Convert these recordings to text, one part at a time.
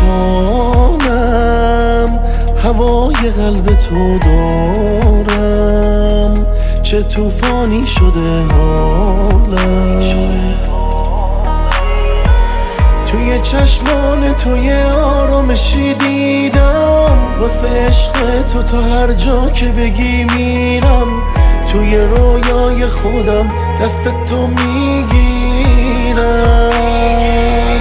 پریشانم، هوای قلب تو دارم، چه طوفانی شده حالم. توی چشمان توی آرامشی دیدم، واسه عشق تو تا هر جا که بگی میرم. توی رویای خودم دست تو میگیرم.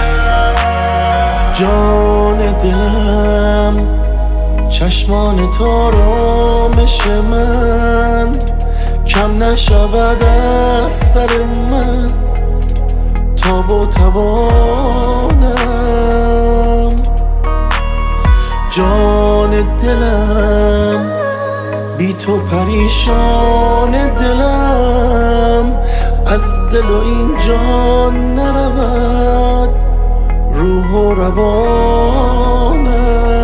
جان دلم، چشمان تو آرامش من، کم نشود از سر من تاب و توانم. جان دلم، بی تو پریشان دلم، از دل و این جان نرود روح و روانم.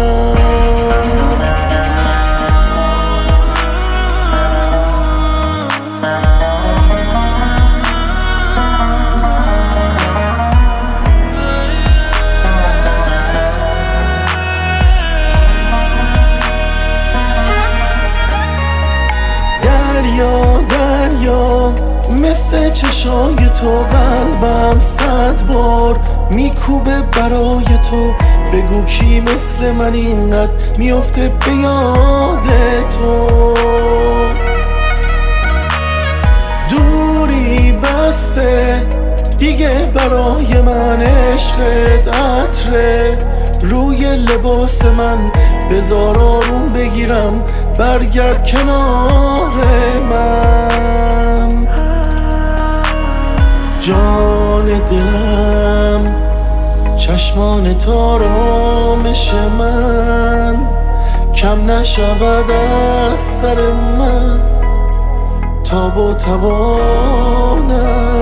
دریا مثل چشای تو قلبم 100 بار میکوبه برای تو. بگو کی مثل من اینقدر میفته به یاد تو. دوری بسه دیگه برای من، عشقت عطره روی لباس من. بذار آروم بگیرم، برگرد کنار من. جان دلم، چشمان تو آرامش من، کم نشود از سر من تاب و توانم.